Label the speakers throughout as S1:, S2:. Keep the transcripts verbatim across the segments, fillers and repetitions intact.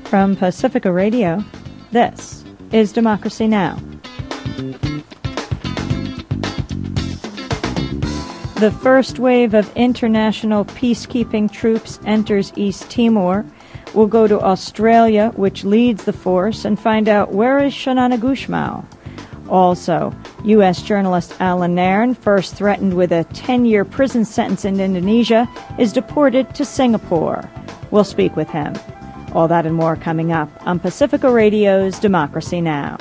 S1: From Pacifica Radio, this is Democracy Now! The first wave of international peacekeeping troops enters East Timor. We'll go to Australia, which leads the force, and find out where is Shanana Gusmao. Also, U S journalist Alan Nairn, first threatened with a ten-year prison sentence in Indonesia, is deported to Singapore. We'll speak with him. All that and more coming up on Pacifica Radio's Democracy Now!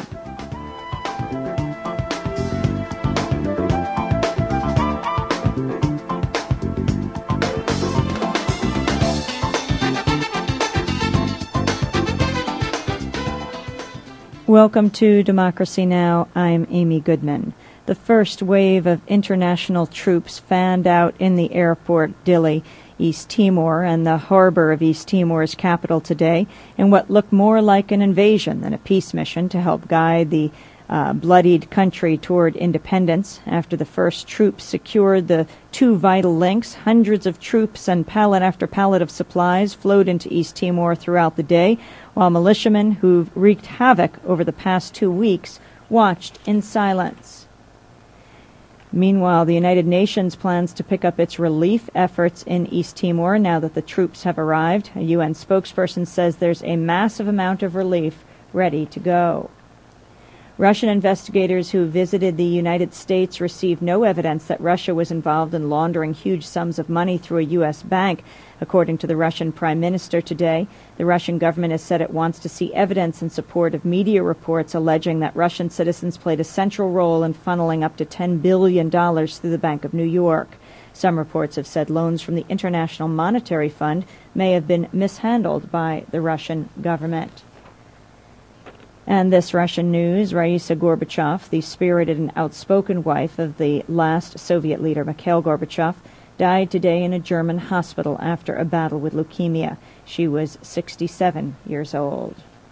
S1: Welcome to Democracy Now! I'm Amy Goodman. The first wave of international troops fanned out in the airport, Dili, East Timor, and the harbor of East Timor's capital today in what looked more like an invasion than a peace mission to help guide the uh, bloodied country toward independence. After the first troops secured the two vital links, hundreds of troops and pallet after pallet of supplies flowed into East Timor throughout the day, while militiamen who've wreaked havoc over the past two weeks watched in silence. Meanwhile, the United Nations plans to pick up its relief efforts in East Timor now that the troops have arrived. A U N spokesperson says there's a massive amount of relief ready to go. Russian investigators who visited the United States received no evidence that Russia was involved in laundering huge sums of money through a U S bank, according to the Russian Prime Minister today. The Russian government has said it wants to see evidence in support of media reports alleging that Russian citizens played a central role in funneling up to ten billion dollars through the Bank of New York. Some reports have said loans from the International Monetary Fund may have been mishandled by the Russian government. And this Russian news, Raisa Gorbachev, the spirited and outspoken wife of the last Soviet leader Mikhail Gorbachev, died today in a German hospital after a battle with leukemia. She was sixty-seven years old.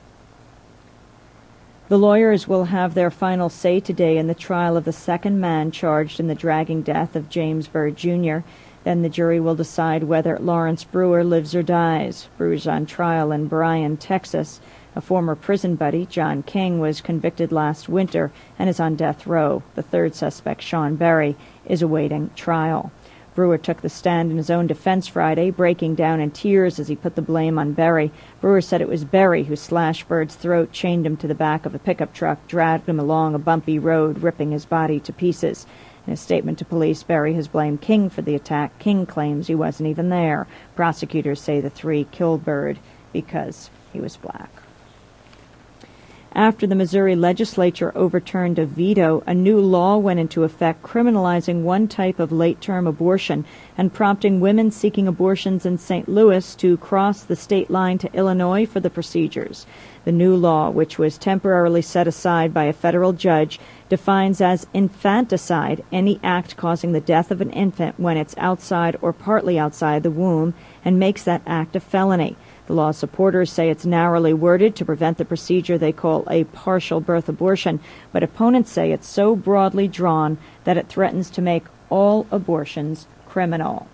S1: The lawyers will have their final say today in the trial of the second man charged in the dragging death of James Byrd Junior Then the jury will decide whether Lawrence Brewer lives or dies. Brewer's on trial in Bryan, Texas. A former prison buddy, John King, was convicted last winter and is on death row. The third suspect, Sean Berry, is awaiting trial. Brewer took the stand in his own defense Friday, breaking down in tears as he put the blame on Berry. Brewer said it was Berry who slashed Bird's throat, chained him to the back of a pickup truck, dragged him along a bumpy road, ripping his body to pieces. In a statement to police, Berry has blamed King for the attack. King claims he wasn't even there. Prosecutors say the three killed Byrd because he was black. After the Missouri legislature overturned a veto, a new law went into effect criminalizing one type of late-term abortion and prompting women seeking abortions in Saint Louis to cross the state line to Illinois for the procedures. The new law, which was temporarily set aside by a federal judge, defines as infanticide any act causing the death of an infant when it's outside or partly outside the womb, and makes that act a felony. The law's supporters say it's narrowly worded to prevent the procedure they call a partial birth abortion, but opponents say it's so broadly drawn that it threatens to make all abortions criminal.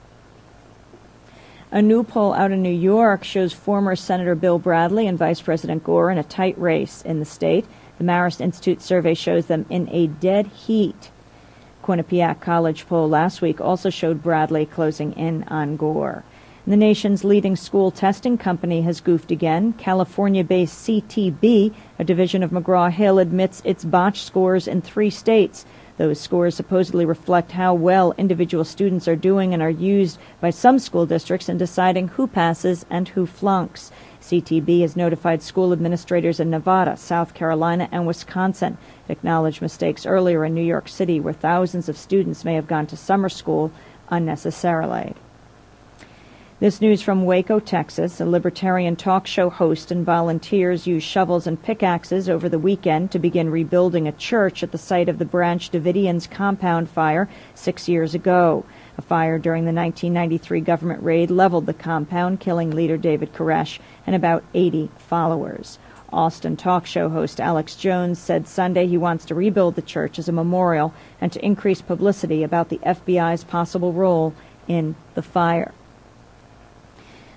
S1: A new poll out in New York shows former Senator Bill Bradley and Vice President Gore in a tight race in the state. The Marist Institute survey shows them in a dead heat. Quinnipiac College poll last week also showed Bradley closing in on Gore. The nation's leading school testing company has goofed again. California-based C T B, a division of McGraw-Hill, admits its botched scores in three states. Those scores supposedly reflect how well individual students are doing and are used by some school districts in deciding who passes and who flunks. C T B has notified school administrators in Nevada, South Carolina, and Wisconsin. It acknowledged mistakes earlier in New York City, where thousands of students may have gone to summer school unnecessarily. This news from Waco, Texas. A libertarian talk show host and volunteers used shovels and pickaxes over the weekend to begin rebuilding a church at the site of the Branch Davidians compound fire six years ago. A fire during the nineteen ninety-three government raid leveled the compound, killing leader David Koresh and about eighty followers. Austin talk show host Alex Jones said Sunday he wants to rebuild the church as a memorial and to increase publicity about the F B I's possible role in the fire.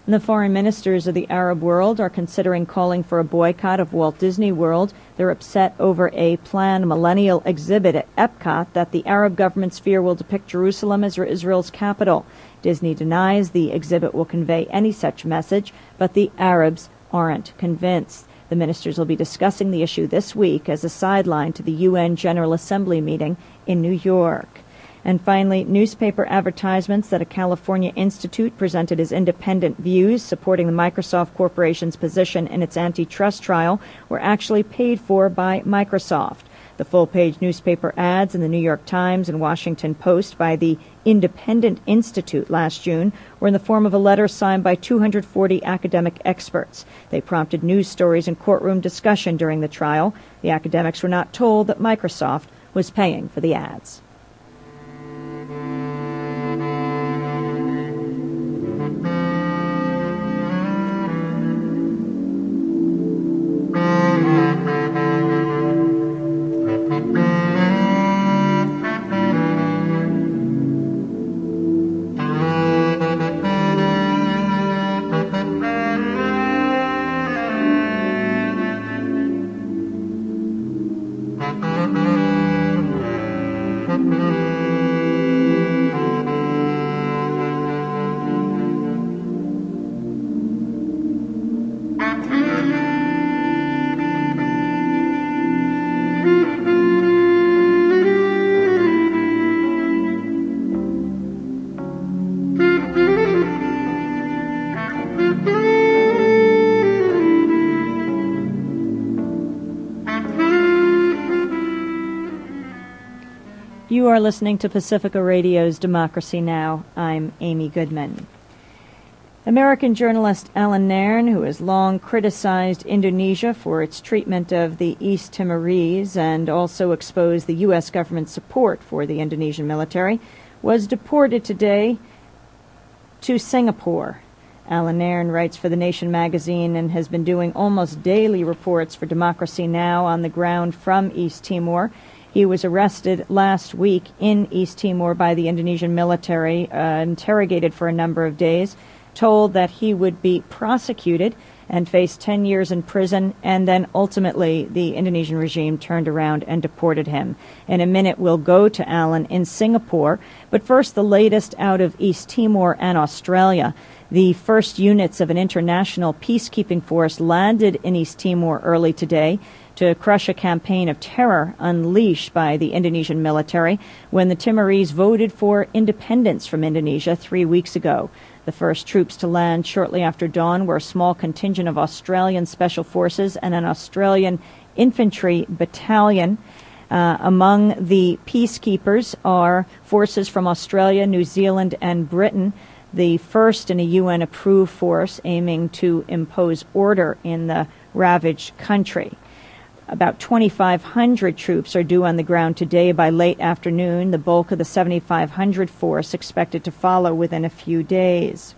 S1: And the foreign ministers of the Arab world are considering calling for a boycott of Walt Disney World. They're upset over a planned millennial exhibit at Epcot that the Arab governments fear will depict Jerusalem as Israel's capital. Disney denies the exhibit will convey any such message, but the Arabs aren't convinced. The ministers will be discussing the issue this week as a sideline to the U N General Assembly meeting in New York. And finally, newspaper advertisements that a California institute presented as independent views supporting the Microsoft Corporation's position in its antitrust trial were actually paid for by Microsoft. The full-page newspaper ads in the New York Times and Washington Post by the Independent Institute last June were in the form of a letter signed by two hundred forty academic experts. They prompted news stories and courtroom discussion during the trial. The academics were not told that Microsoft was paying for the ads. You are listening to Pacifica Radio's Democracy Now! I'm Amy Goodman. American journalist Alan Nairn, who has long criticized Indonesia for its treatment of the East Timorese and also exposed the U S government's support for the Indonesian military, was deported today to Singapore. Alan Nairn writes for The Nation magazine and has been doing almost daily reports for Democracy Now! On the ground from East Timor. He was arrested last week in East Timor by the Indonesian military, uh, interrogated for a number of days, told that he would be prosecuted and face ten years in prison, and then ultimately the Indonesian regime turned around and deported him. In a minute, we'll go to Alan in Singapore, but first the latest out of East Timor and Australia. The first units of an international peacekeeping force landed in East Timor early today to crush a campaign of terror unleashed by the Indonesian military when the Timorese voted for independence from Indonesia three weeks ago. The first troops to land shortly after dawn were a small contingent of Australian Special Forces and an Australian infantry battalion. Uh, among the peacekeepers are forces from Australia, New Zealand, and Britain, the first in a U N-approved force aiming to impose order in the ravaged country. About twenty-five hundred troops are due on the ground today by late afternoon, the bulk of the seventy-five hundred force expected to follow within a few days.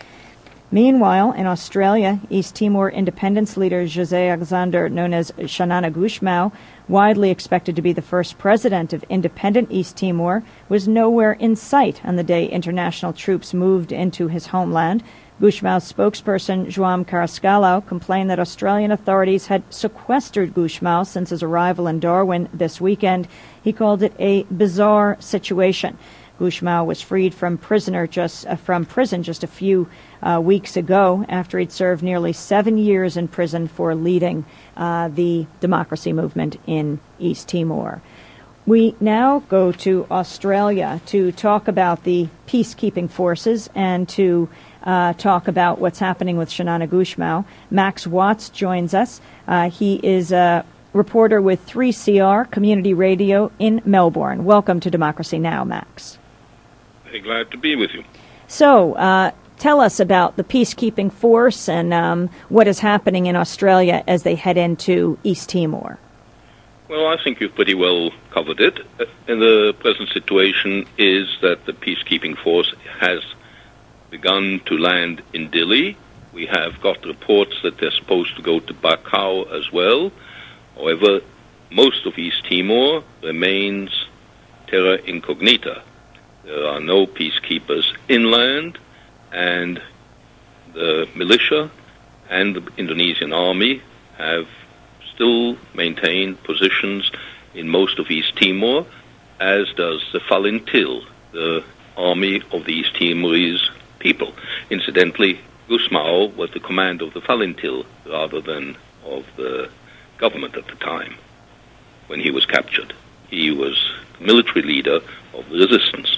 S1: Meanwhile, in Australia, East Timor independence leader José Alexander, known as Xanana Gusmão, widely expected to be the first president of independent East Timor, was nowhere in sight on the day international troops moved into his homeland. Gusmão's spokesperson, João Carrascalho, complained that Australian authorities had sequestered Gusmão since his arrival in Darwin this weekend. He called it a bizarre situation. Gusmão was freed from prisoner just uh, from prison just a few uh, weeks ago after he'd served nearly seven years in prison for leading uh, the democracy movement in East Timor. We now go to Australia to talk about the peacekeeping forces and to uh, talk about what's happening with Xanana Gusmão. Max Watts joins us. Uh, he is a reporter with three C R Community Radio in Melbourne. Welcome to Democracy Now!, Max.
S2: Very glad to be with you.
S1: So, uh, tell us about the peacekeeping force and um, what is happening in Australia as they head into East Timor.
S2: Well, I think you've pretty well covered it. And the present situation is that the peacekeeping force has begun to land in Dili. We have got reports that they're supposed to go to Bacau as well. However, most of East Timor remains terra incognita. There are no peacekeepers inland, and the militia and the Indonesian army have still maintained positions in most of East Timor, as does the Falintil, the army of the East Timorese people. Incidentally, Gusmao was the commander of the Falintil rather than of the government at the time when he was captured. He was the military leader of the resistance.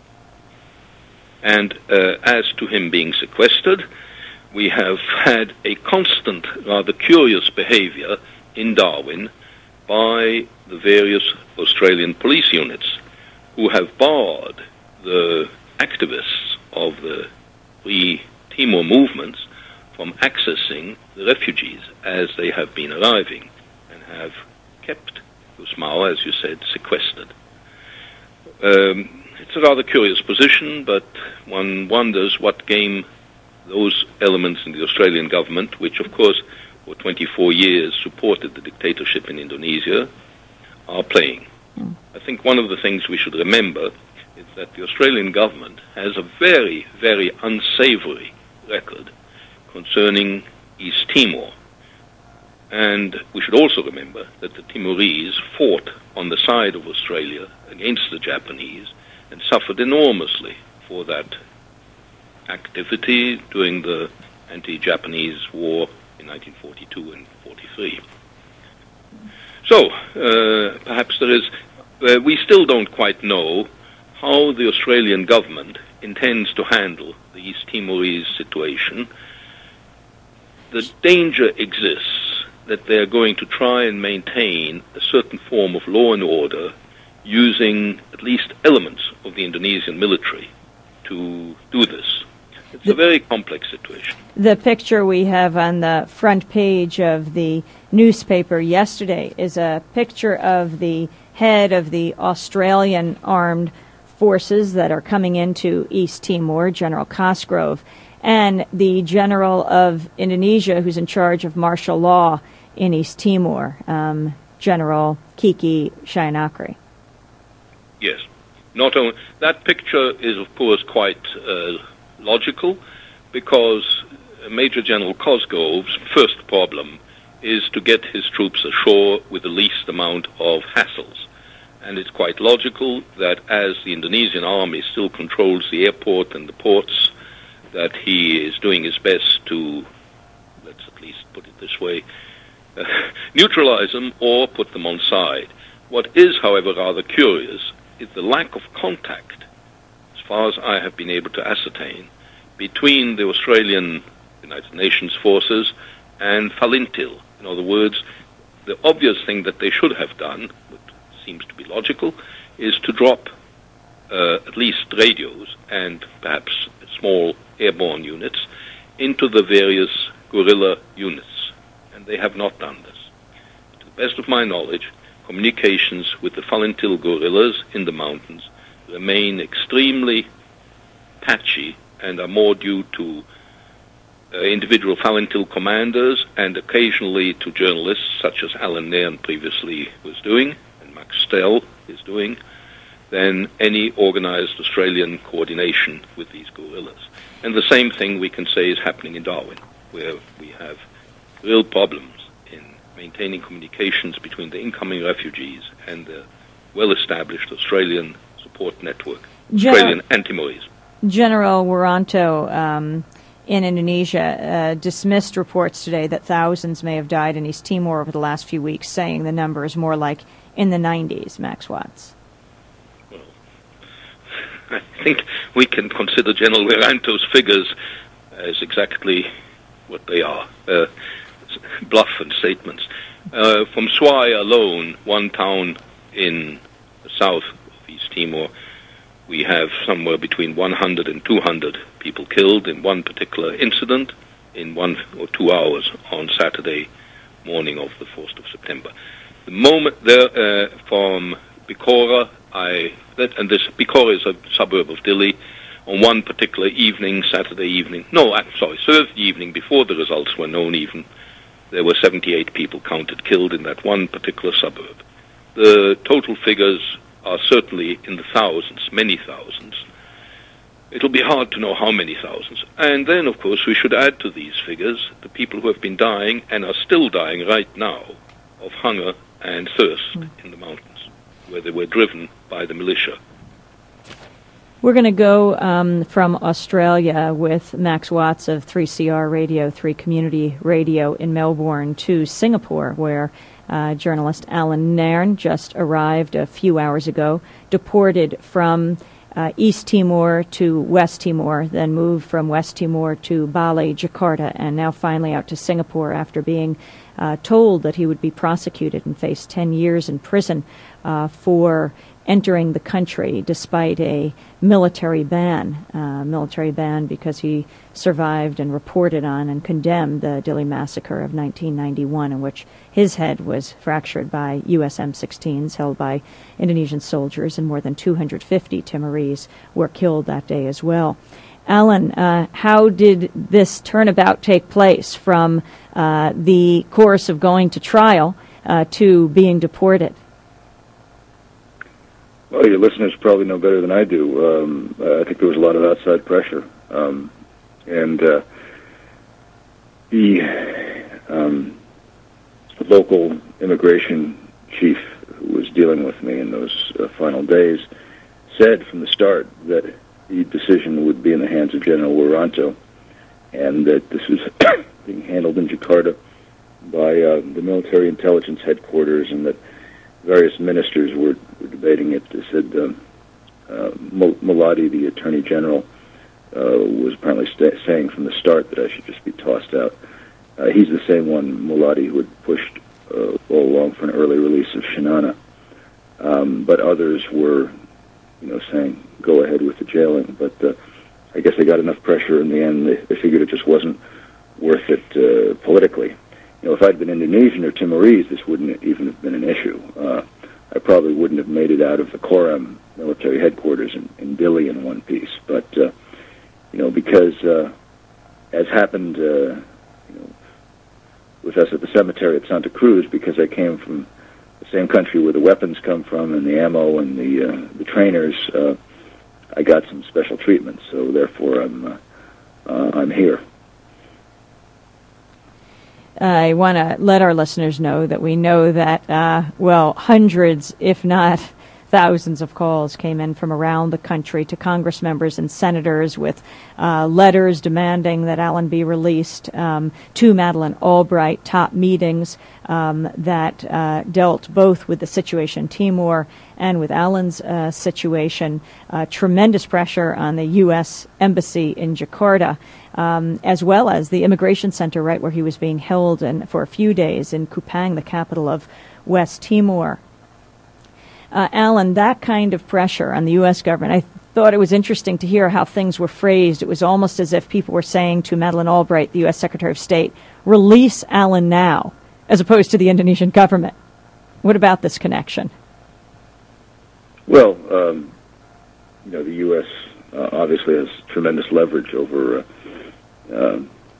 S2: And uh, as to him being sequestered, we have had a constant, rather curious behavior in Darwin by the various Australian police units who have barred the activists of the Free Timor movements from accessing the refugees as they have been arriving, and have kept Gusmao, as you said, sequestered. Um, it's a rather curious position, but one wonders what game those elements in the Australian government, which of course for twenty-four years supported the dictatorship in Indonesia, are playing. Mm. I think one of the things we should remember is that the Australian government has a very, very unsavory record concerning East Timor. And we should also remember that the Timorese fought on the side of Australia against the Japanese and suffered enormously for that activity during the anti-Japanese war in nineteen forty-two and forty-three. So, uh, perhaps there is, uh, we still don't quite know how the Australian government intends to handle the East Timorese situation. The danger exists that they are going to try and maintain a certain form of law and order using at least elements of the Indonesian military to do this. It's a very complex situation.
S1: The picture we have on the front page of the newspaper yesterday is a picture of the head of the Australian armed forces that are coming into East Timor, General Cosgrove, and the general of Indonesia who's in charge of martial law in East Timor, um, General Kiki Shayanakri.
S2: Yes. Not only that picture is, of course, quite uh, logical, because Major General Cosgrove's first problem is to get his troops ashore with the least amount of hassles. And it's quite logical that as the Indonesian army still controls the airport and the ports, that he is doing his best to, let's at least put it this way, uh, neutralize them or put them on side. What is, however, rather curious is the lack of contact, as far as I have been able to ascertain, between the Australian United Nations forces and Falintil. In other words, the obvious thing that they should have done, which seems to be logical, is to drop uh, at least radios and perhaps small airborne units into the various guerrilla units. And they have not done this. To the best of my knowledge, communications with the Falintil guerrillas in the mountains remain extremely patchy and are more due to uh, individual Falintil commanders and occasionally to journalists such as Alan Nairn previously was doing and Max Stell is doing, than any organized Australian coordination with these guerrillas. And the same thing we can say is happening in Darwin, where we have real problems in maintaining communications between the incoming refugees and the well-established Australian support network,
S1: Gen-
S2: Australian anti-Timorese.
S1: General Wiranto um, in Indonesia uh, dismissed reports today that thousands may have died in East Timor over the last few weeks, saying the number is more like in the nineties, Max Watts.
S2: Well, I think we can consider General Wiranto's figures as exactly what they are, uh, bluff and statements. Uh, from Swai alone, one town in the south of East Timor, we have somewhere between one hundred and two hundred people killed in one particular incident in one or two hours on Saturday morning of the first of September. The moment there, uh, from Bikora, I, that, and this, Bikora is a suburb of Dili, on one particular evening, Saturday evening, no, I'm sorry, Thursday evening, before the results were known even, there were seventy-eight people counted killed in that one particular suburb. The total figures are certainly in the thousands, many thousands. it'll be hard to know how many thousands. And then, of course, we should add to these figures the people who have been dying and are still dying right now of hunger and thirst mm. in the mountains, where they were driven by the militia.
S1: We're going to go um, from Australia with Max Watts of three C R Radio, three Community Radio in Melbourne, to Singapore, where uh, journalist Alan Nairn just arrived a few hours ago, deported from uh, East Timor to West Timor, then moved from West Timor to Bali, Jakarta, and now finally out to Singapore after being uh, told that he would be prosecuted and face ten years in prison uh, for entering the country despite a military ban, uh, military ban because he survived and reported on and condemned the Dili massacre of nineteen ninety-one, in which his head was fractured by U S M sixteens held by Indonesian soldiers, and more than two hundred fifty Timorese were killed that day as well. Alan, uh, how did this turnabout take place from uh, the course of going to trial uh, to being deported?
S3: Well, your listeners probably know better than I do. Um, uh, I think there was a lot of outside pressure. Um, and uh, the um, local immigration chief who was dealing with me in those uh, final days said from the start that the decision would be in the hands of General Wiranto, and that this was being handled in Jakarta by uh, the military intelligence headquarters, and that various ministers were, were debating it. They said um, uh, Muladi, the Attorney General, uh, was apparently sta- saying from the start that I should just be tossed out. Uh, he's the same one, Muladi, who had pushed uh, all along for an early release of Shinana. Um, but others were, you know, saying, go ahead with the jailing. But uh, I guess they got enough pressure in the end. They, they figured it just wasn't worth it uh, politically. You know, if I'd been Indonesian or Timorese, this wouldn't even have been an issue. Uh, I probably wouldn't have made it out of the Koram military headquarters in, in Dili in one piece. But, uh, you know, because, uh, as happened, uh, you know, with us at the cemetery at Santa Cruz, because I came from the same country where the weapons come from and the ammo and the uh, the trainers, uh, I got some special treatment. So therefore, I'm uh, uh, I'm here.
S1: I want to let our listeners know that we know that, uh, well, hundreds, if not thousands of calls came in from around the country to Congress members and senators with uh, letters demanding that Alan be released, um, to Madeleine Albright, top meetings um, that uh, dealt both with the situation in Timor and with Alan's uh, situation, uh, tremendous pressure on the U S Embassy in Jakarta, um, as well as the immigration center right where he was being held in, for a few days in Kupang, the capital of West Timor. Uh, Alan, that kind of pressure on the U S government, I thought it was interesting to hear how things were phrased. It was almost as if people were saying to Madeleine Albright, the U S Secretary of State, release Alan now, as opposed to the Indonesian government. What about this connection?
S3: Well, um, you know, the U S uh, obviously has tremendous leverage over uh, uh,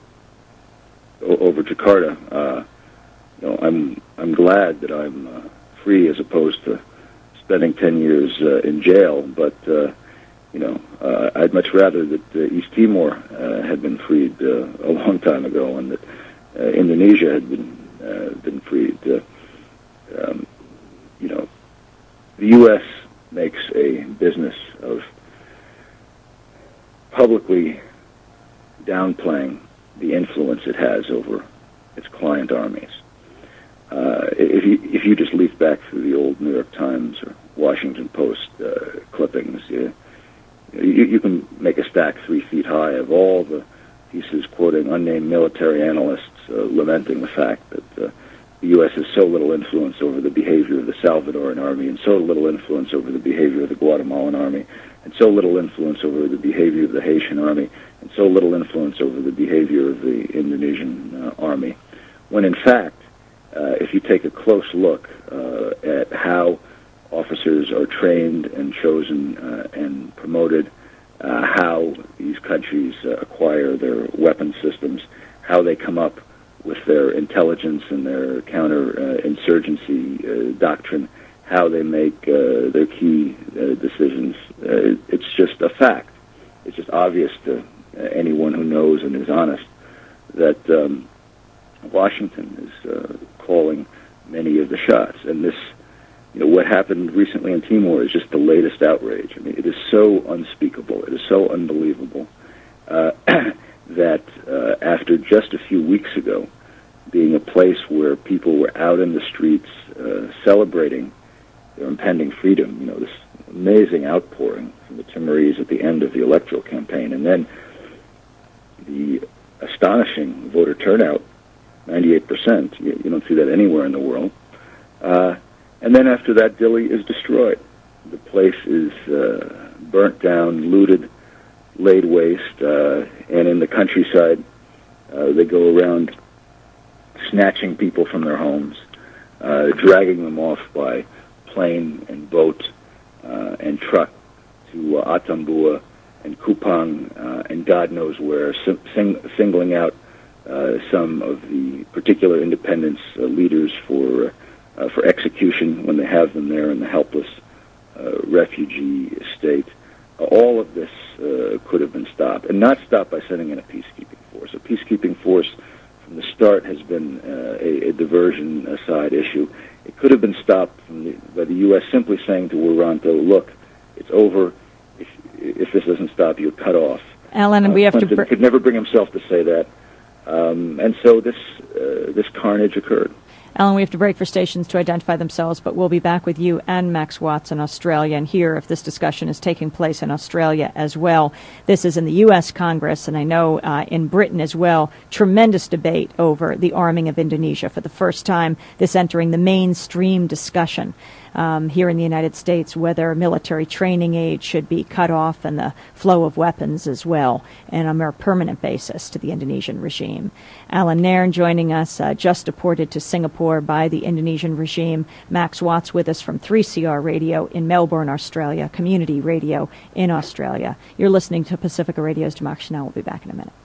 S3: over Jakarta. Uh, you know, I'm I'm glad that I'm uh, free as opposed to spending ten years uh, in jail, but, uh, you know, uh, I'd much rather that uh, East Timor uh, had been freed uh, a long time ago, and that uh, Indonesia had been uh, been freed. Uh, um, you know, the U S makes a business of publicly downplaying the influence it has over its client armies. Uh, if you if you just leaf back through the old New York Times or Washington Post uh, clippings, you, you you can make a stack three feet high of all the pieces quoting unnamed military analysts uh, lamenting the fact that uh, the U S has so little influence over the behavior of the Salvadoran army, and so little influence over the behavior of the Guatemalan army, and so little influence over the behavior of the Haitian army, and so little influence over the behavior of the Indonesian uh, army. When in fact, Uh, if you take a close look uh, at how officers are trained and chosen uh, and promoted, uh, how these countries uh, acquire their weapon systems, how they come up with their intelligence and their counter-insurgency uh, uh, doctrine, how they make uh, their key uh, decisions, uh, it's just a fact it's just obvious to uh, anyone who knows and is honest that um, Washington is uh, calling many of the shots. And this, you know, what happened recently in Timor is just the latest outrage. I mean, it is so unspeakable. It is so unbelievable uh, that uh, after just a few weeks ago, being a place where people were out in the streets uh, celebrating their impending freedom, you know, this amazing outpouring from the Timorese at the end of the electoral campaign, and then the astonishing voter turnout, ninety-eight percent. You, you don't see that anywhere in the world. Uh, and then after that, Dili is destroyed. The place is uh, burnt down, looted, laid waste, uh, and in the countryside, uh, they go around snatching people from their homes, uh, dragging them off by plane and boat uh, and truck to uh, Atambua and Kupang uh, and God knows where, sing- singling out uh, some of the particular independence uh, leaders for uh, for execution when they have them there in the helpless uh, refugee state. Uh, all of this uh, could have been stopped, and not stopped by sending in a peacekeeping force. A peacekeeping force from the start has been uh, a, a diversion, a side issue. It could have been stopped from the, by the U S simply saying to Wiranto, look, it's over. If, if this doesn't stop, you're cut off.
S1: Alan, and
S3: uh,
S1: we have
S3: Clinton
S1: to... Br-
S3: could never bring himself to say that. Um, and so this uh, this carnage occurred.
S1: Alan, we have to break for stations to identify themselves, but we'll be back with you and Max Watts in Australia and hear if this discussion is taking place in Australia as well. This is in the U S Congress, and I know uh, in Britain as well, tremendous debate over the arming of Indonesia. For the first time, this entering the mainstream discussion. Um, here in the United States, whether military training aid should be cut off and the flow of weapons as well on a more permanent basis to the Indonesian regime. Alan Nairn joining us, uh, just deported to Singapore by the Indonesian regime. Max Watts with us from three C R Radio in Melbourne, Australia, Community Radio in Australia. You're listening to Pacifica Radio's Democracy Now! We'll be back in a minute.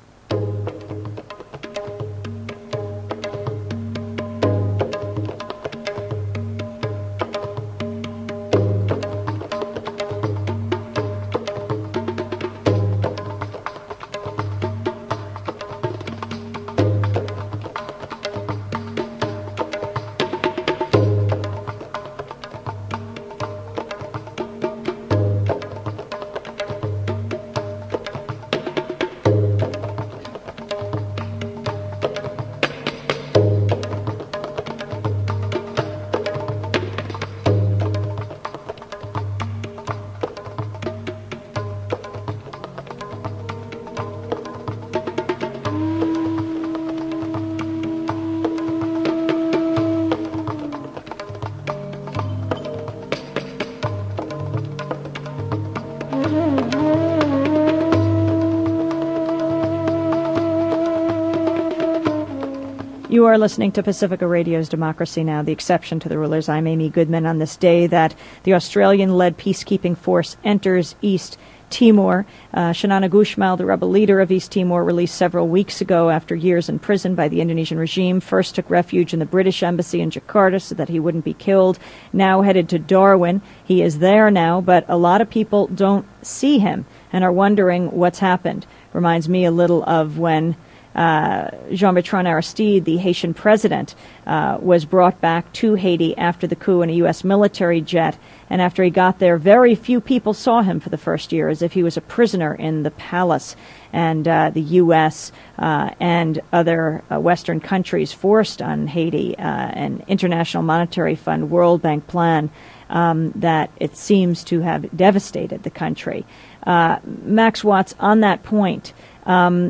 S1: You are listening to Pacifica Radio's Democracy Now!, the exception to the rulers. I'm Amy Goodman. On this day that the Australian-led peacekeeping force enters East Timor, uh, Xanana Gusmão, the rebel leader of East Timor, released several weeks ago after years in prison by the Indonesian regime, first took refuge in the British embassy in Jakarta so that he wouldn't be killed, now headed to Darwin. He is there now, but a lot of people don't see him and are wondering what's happened. Reminds me a little of when Uh, Jean-Bertrand Aristide, the Haitian president, uh, was brought back to Haiti after the coup in a U S military jet. And after he got there, very few people saw him for the first year, as if he was a prisoner in the palace. And uh, the U S uh, and other uh, Western countries forced on Haiti uh, an International Monetary Fund, World Bank plan um, that it seems to have devastated the country. Uh, Max Watts, on that point, um,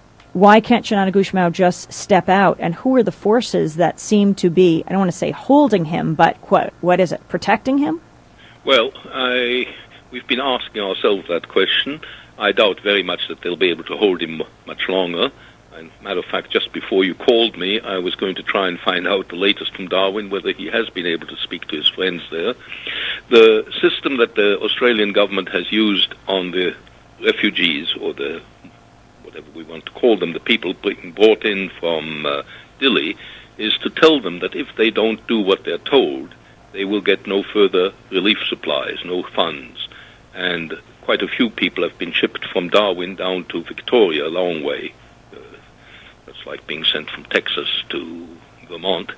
S1: why can't Xanana Gusmão just step out? And who are the forces that seem to be, I don't want to say holding him, but what, what is it, protecting him?
S2: Well, I, we've been asking ourselves that question. I doubt very much that they'll be able to hold him much longer. And matter of fact, just before you called me, I was going to try and find out the latest from Darwin, whether he has been able to speak to his friends there. The system that the Australian government has used on the refugees, or the whatever we want to call them, the people being brought in from uh, Dili, is to tell them that if they don't do what they're told, they will get no further relief supplies, no funds. And quite a few people have been shipped from Darwin down to Victoria, a long way. Uh, that's like being sent from Texas to Vermont.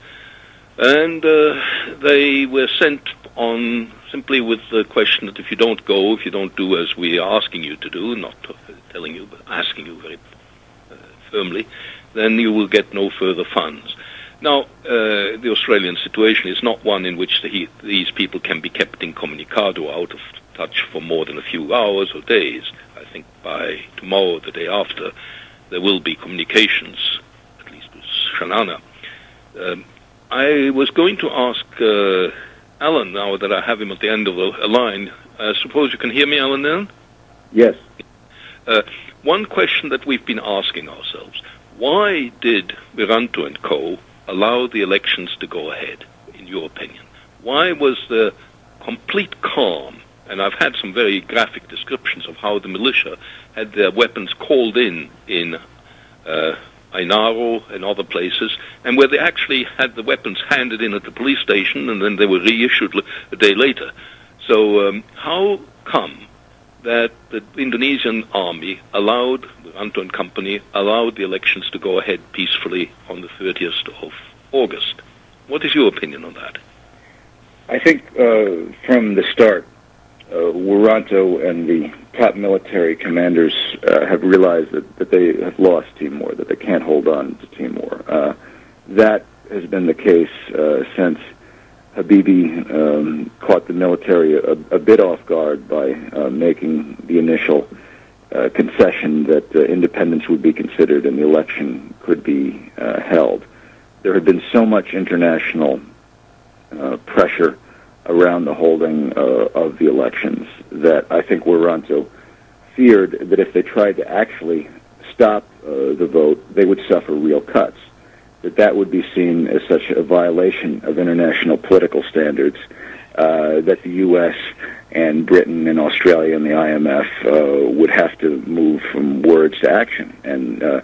S2: And uh, they were sent on simply with the question that if you don't go, if you don't do as we are asking you to do, not telling you, but asking you very uh, firmly, then you will get no further funds. Now, uh, the Australian situation is not one in which the, these people can be kept incommunicado, out of touch for more than a few hours or days. I think by tomorrow or the day after, there will be communications, at least with Shanana. Um, I was going to ask uh, Alan, now that I have him at the end of the line. I suppose you can hear me, Alan, then?
S3: Yes.
S2: Uh, one question that we've been asking ourselves, why did Wiranto and Co. allow the elections to go ahead, in your opinion? Why was the complete calm, and I've had some very graphic descriptions of how the militia had their weapons called in in uh, Ainaro and other places, and where they actually had the weapons handed in at the police station and then they were reissued a day later. So um, how come that the Indonesian army allowed, Wiranto and company, allowed the elections to go ahead peacefully on the thirtieth of August? What is your opinion on that?
S3: I think uh, from the start, uh, Wiranto and the top military commanders uh, have realized that, that they have lost Timor, that they can't hold on to Timor. Uh, that has been the case uh, since Habibie um, caught the military a, a bit off guard by uh, making the initial uh, concession that uh, independence would be considered and the election could be uh, held. There had been so much international uh, pressure around the holding uh, of the elections that I think Wiranto feared that if they tried to actually stop uh, the vote, they would suffer real cuts, that that would be seen as such a violation of international political standards, uh, that the U S and Britain and Australia and the I M F uh, would have to move from words to action, and uh,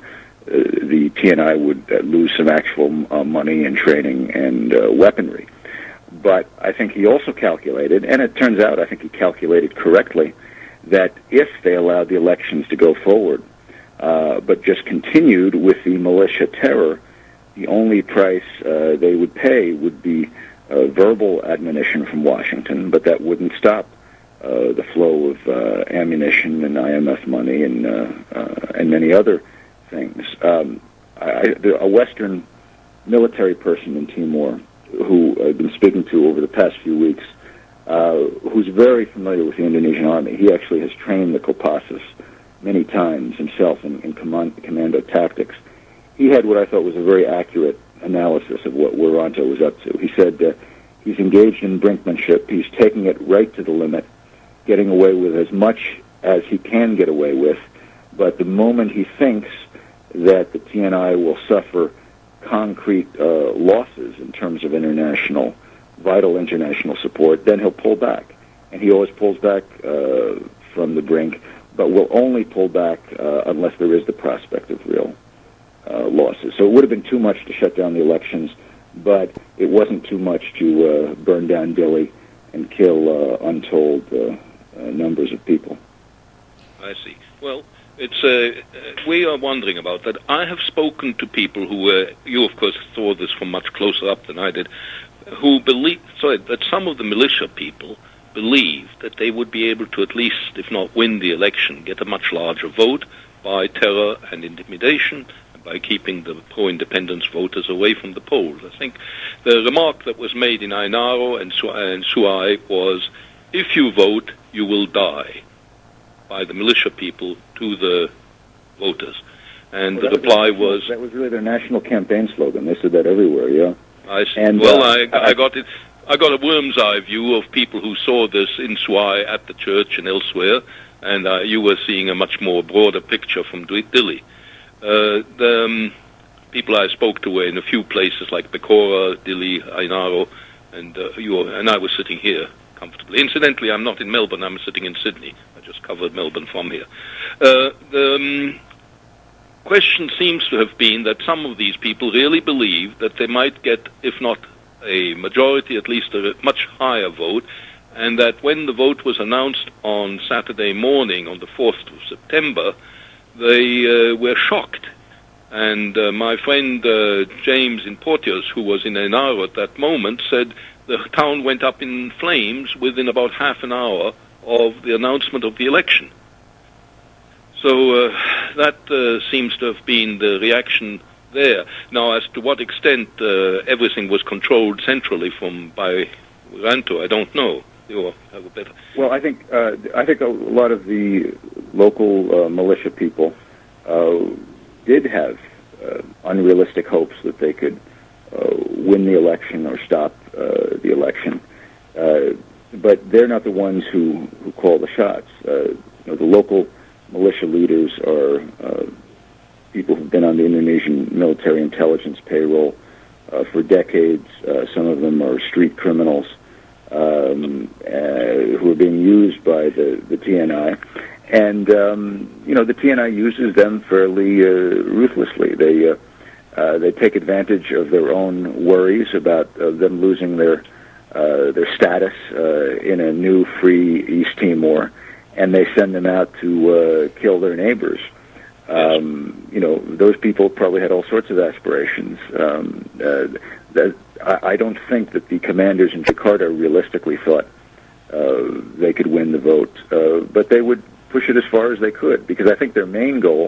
S3: the T N I would uh, lose some actual uh, money and training and uh, weaponry. But I think he also calculated, and it turns out I think he calculated correctly, that if they allowed the elections to go forward, uh, but just continued with the militia terror, the only price uh, they would pay would be uh, verbal admonition from Washington, but that wouldn't stop uh, the flow of uh, ammunition and I M F money and uh, uh, and many other things. Um, I, the, a Western military person in Timor who I've been speaking to over the past few weeks, uh, who's very familiar with the Indonesian army. He actually has trained the Kopassus many times himself in, in command, commando tactics. He had what I thought was a very accurate analysis of what Wiranto was up to. He said uh, he's engaged in brinkmanship. He's taking it right to the limit, getting away with as much as he can get away with, but the moment he thinks that the T N I will suffer concrete uh, losses in terms of international, vital international support, then he'll pull back. And he always pulls back uh, from the brink, but will only pull back uh, unless there is the prospect of real uh, losses. So it would have been too much to shut down the elections, but it wasn't too much to uh, burn down Dili and kill uh, untold uh, uh, numbers of people.
S2: I see. Well, It's uh, we are wondering about that. I have spoken to people who were, you of course saw this from much closer up than I did, who believe, sorry, that some of the militia people believed that they would be able to at least, if not win the election, get a much larger vote by terror and intimidation, and by keeping the pro-independence voters away from the polls. I think the remark that was made in Ainaro and, Su- and Suai was, if you vote, you will die, by the militia people to the voters. And well, the reply was, was...
S3: That was really their national campaign slogan. They said that everywhere, yeah.
S2: I see.
S3: And,
S2: well,
S3: uh,
S2: I, I got it. I got a worm's eye view of people who saw this in Suai at the church and elsewhere, and uh, you were seeing a much more broader picture from Dili. Uh, the um, people I spoke to were in a few places like Pecora, Dili, Ainaro, and, uh, you were, and I was sitting here comfortably. Incidentally, I'm not in Melbourne, I'm sitting in Sydney. I just covered Melbourne from here. Uh, the um, question seems to have been that some of these people really believe that they might get, if not a majority, at least a much higher vote, and that when the vote was announced on Saturday morning, on the fourth of September, they uh, were shocked. And uh, my friend uh, James in Porteous, who was in Enaro at that moment, said the town went up in flames within about half an hour of the announcement of the election. So uh, that uh, seems to have been the reaction there. Now, as to what extent uh, everything was controlled centrally from by Ranto, I don't know. You have a better.
S3: Well, I think uh, I think a lot of the local uh, militia people uh, did have uh, unrealistic hopes that they could uh, win the election or stop uh, the election, uh, but they're not the ones who, who call the shots. Uh, you know, the local militia leaders are uh, people who've been on the Indonesian military intelligence payroll uh, for decades. Uh, some of them are street criminals um, uh, who are being used by the, the T N I. And, um, you know, the T N I uses them fairly uh, ruthlessly. They uh, uh, they take advantage of their own worries about uh, them losing their uh, their status uh, in a new free East Timor, and they send them out to uh, kill their neighbors. Um, you know, those people probably had all sorts of aspirations. Um, uh, that, I, I don't think that the commanders in Jakarta realistically thought uh, they could win the vote, uh, but they would push it as far as they could, because I think their main goal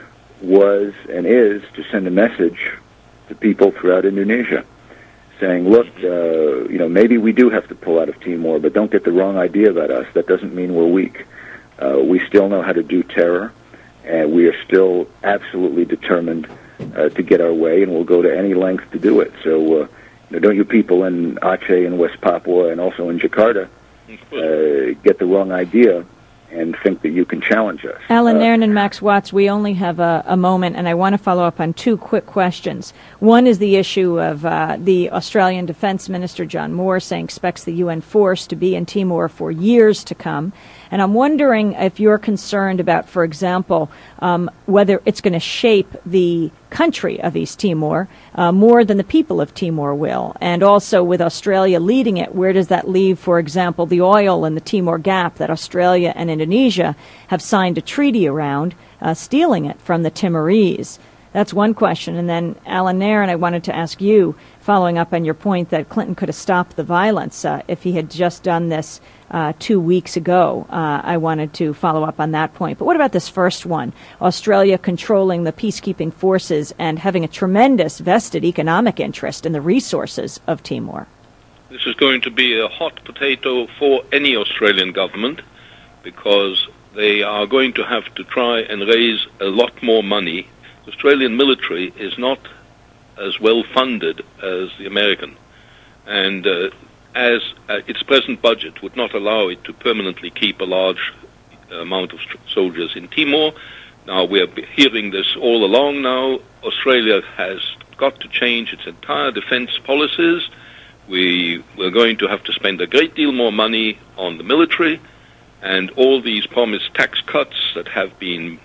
S3: was and is to send a message to people throughout Indonesia, saying, look, uh, you know, maybe we do have to pull out of Timor, but don't get the wrong idea about us. That doesn't mean we're weak. Uh, we still know how to do terror, and we are still absolutely determined uh, to get our way, and we'll go to any length to do it. So, uh, you know, don't you people in Aceh and West Papua and also in Jakarta uh, get the wrong idea and think that you can challenge us.
S1: Alan
S3: uh,
S1: Nairn and Max Watts, we only have a, a moment, and I want to follow up on two quick questions. One is the issue of uh, the Australian Defence Minister, John Moore, saying expects the U N force to be in Timor for years to come. And I'm wondering if you're concerned about, for example, um, whether it's going to shape the country of East Timor uh, more than the people of Timor will. And also with Australia leading it, where does that leave, for example, the oil in the Timor Gap that Australia and Indonesia have signed a treaty around, uh, stealing it from the Timorese? That's one question. And then, Alan Nairn, I wanted to ask you, following up on your point that Clinton could have stopped the violence uh, if he had just done this uh, two weeks ago. Uh, I wanted to follow up on that point. But what about this first one? Australia controlling the peacekeeping forces and having a tremendous vested economic interest in the resources of Timor.
S2: This is going to be a hot potato for any Australian government, because they are going to have to try and raise a lot more money. The Australian military is not as well funded as the American, and uh, as uh, its present budget would not allow it to permanently keep a large amount of soldiers in Timor. Now, we're hearing this all along now. Australia has got to change its entire defense policies. We, we're going to have to spend a great deal more money on the military, and all these promised tax cuts that have been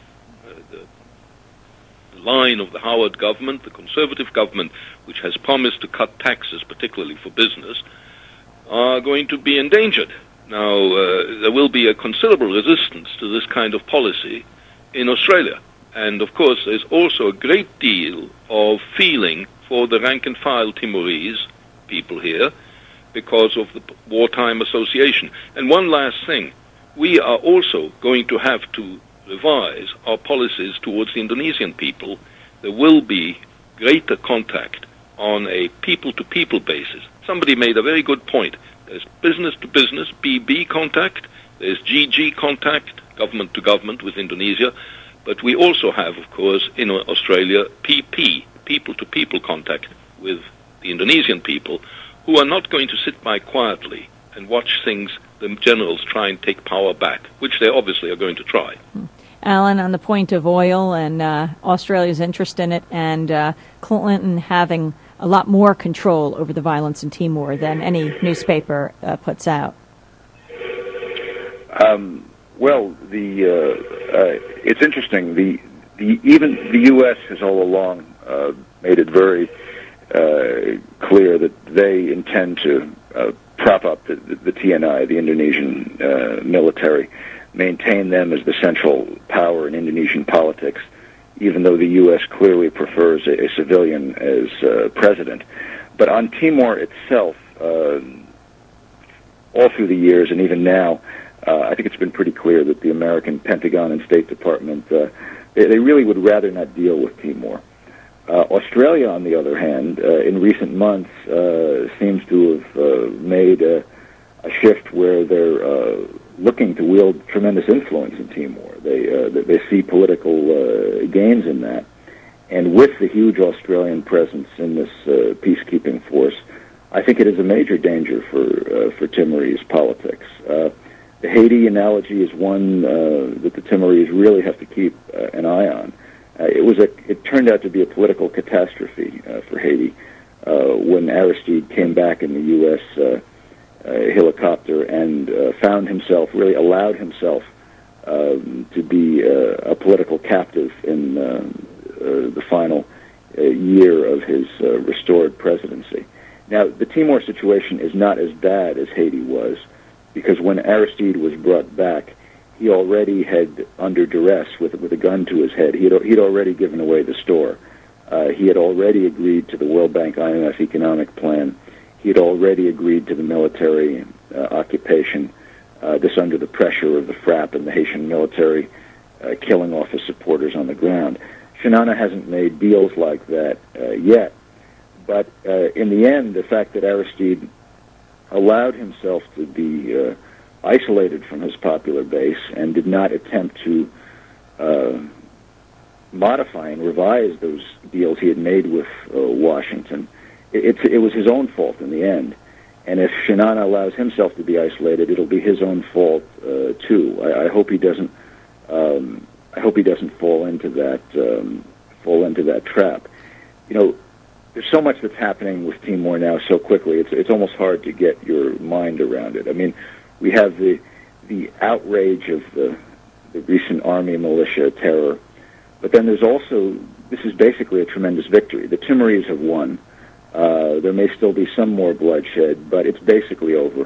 S2: line of the Howard government, the Conservative government, which has promised to cut taxes, particularly for business, are going to be endangered. Now, uh, there will be a considerable resistance to this kind of policy in Australia. And, of course, there's also a great deal of feeling for the rank-and-file Timorese people here because of the wartime association. And one last thing, we are also going to have to revise our policies towards the Indonesian people. There will be greater contact on a people-to-people basis. Somebody made a very good point. There's business-to-business, B B contact. There's G G contact, government-to-government with Indonesia. But we also have, of course, in Australia, P P, people-to-people contact with the Indonesian people, who are not going to sit by quietly and watch things, the generals try and take power back, which they obviously are going to try.
S1: Hmm. Alan, on the point of oil and uh, Australia's interest in it, and uh, Clinton having a lot more control over the violence in Timor than any newspaper uh, puts out.
S3: Um, well, the uh, uh, it's interesting. The, the even the U S has all along uh, made it very uh, clear that they intend to uh, prop up the, the, the T N I, the Indonesian uh, military, maintain them as the central power in Indonesian politics, even though the U S clearly prefers a, a civilian as uh, president. But on Timor itself, uh, all through the years and even now, uh, I think it's been pretty clear that the American Pentagon and State Department, uh, they, they really would rather not deal with Timor. Uh, Australia, on the other hand, uh, in recent months, uh, seems to have uh, made a, a shift where they're uh, looking to wield tremendous influence in Timor. They uh, they see political uh, gains in that, and with the huge Australian presence in this uh, peacekeeping force, I think it is a major danger for uh, for Timorese politics. Uh, the Haiti analogy is one uh, that the Timorese really have to keep uh, an eye on. Uh, it was a. It turned out to be a political catastrophe uh, for Haiti uh, when Aristide came back in the U S Uh, uh, helicopter and uh, found himself, really allowed himself um, to be uh, a political captive in uh, uh, the final uh, year of his uh, restored presidency. Now, the Timor situation is not as bad as Haiti was, because when Aristide was brought back, he already had, under duress, with with a gun to his head, he had, he'd already given away the store. Uh, he had already agreed to the World Bank I M F economic plan. He had already agreed to the military uh, occupation, uh, this under the pressure of the F R A P and the Haitian military uh, killing off his supporters on the ground. Xanana hasn't made deals like that uh, yet, but uh, in the end, the fact that Aristide allowed himself to be uh, isolated from his popular base and did not attempt to uh, modify and revise those deals he had made with uh, Washington, it, it, it was his own fault in the end. And if Xanana allows himself to be isolated, it'll be his own fault uh, too. I, I hope he doesn't. Um, I hope he doesn't fall into that um, fall into that trap. You know, there's so much that's happening with Timor now so quickly. It's it's almost hard to get your mind around it. I mean, we have the the outrage of the the recent army militia terror, but then there's also, this is basically a tremendous victory. The Timorese have won. Uh, there may still be some more bloodshed, but it's basically over.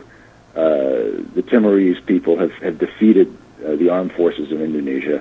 S3: Uh, the Timorese people have, have defeated uh, the armed forces of Indonesia.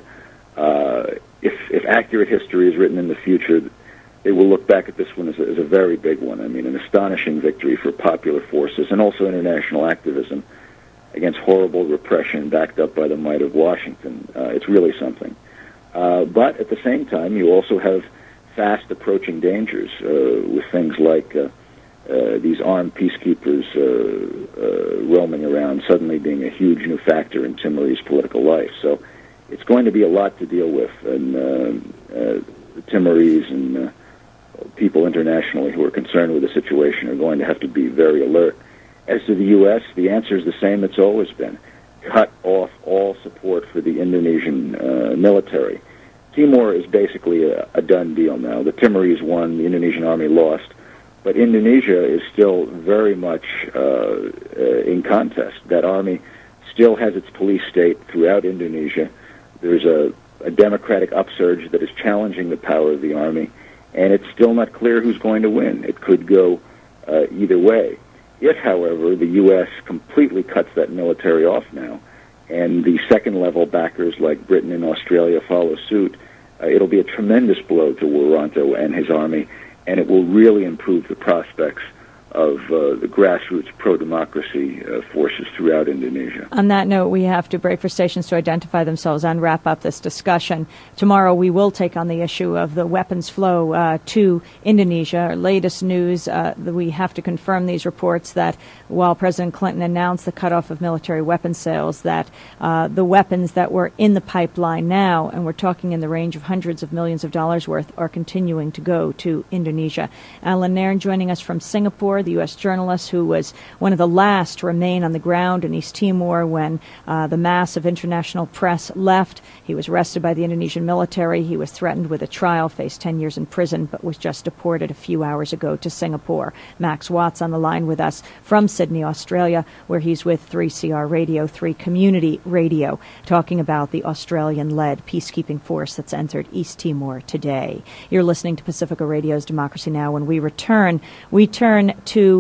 S3: Uh, if, if accurate history is written in the future, they will look back at this one as a, as a very big one. I mean, an astonishing victory for popular forces and also international activism against horrible repression backed up by the might of Washington. Uh, it's really something. Uh, but at the same time, you also have fast approaching dangers uh, with things like uh, uh, these armed peacekeepers uh, uh, roaming around, suddenly being a huge new factor in Timorese political life. So it's going to be a lot to deal with, and uh, uh, the Timorese and uh, people internationally who are concerned with the situation are going to have to be very alert. As to the U S, the answer is the same it's always been. Cut off all support for the Indonesian uh, military. Timor is basically a, a done deal now. The Timorese won, the Indonesian army lost, but Indonesia is still very much uh, uh, in contest. That army still has its police state throughout Indonesia. There's a, a democratic upsurge that is challenging the power of the army, and it's still not clear who's going to win. It could go uh, either way. If, however, the U S completely cuts that military off now, and the second-level backers like Britain and Australia follow suit, uh, it'll be a tremendous blow to Wiranto and his army, and it will really improve the prospects of uh, the grassroots pro-democracy uh, forces throughout Indonesia.
S1: On that note, we have to break for stations to identify themselves and wrap up this discussion. Tomorrow we will take on the issue of the weapons flow uh, to Indonesia. Our latest news, uh, we have to confirm these reports that while President Clinton announced the cutoff of military weapons sales, that uh, the weapons that were in the pipeline now, and we're talking in the range of hundreds of millions of dollars worth, are continuing to go to Indonesia. Alan Nairn joining us from Singapore, the U S journalist who was one of the last to remain on the ground in East Timor when uh, the mass of international press left. He was arrested by the Indonesian military. He was threatened with a trial, faced ten years in prison, but was just deported a few hours ago to Singapore. Max Watts on the line with us from Sydney, Australia, where he's with three C R Radio, three Community Radio, talking about the Australian-led peacekeeping force that's entered East Timor today. You're listening to Pacifica Radio's Democracy Now! When we return, we turn to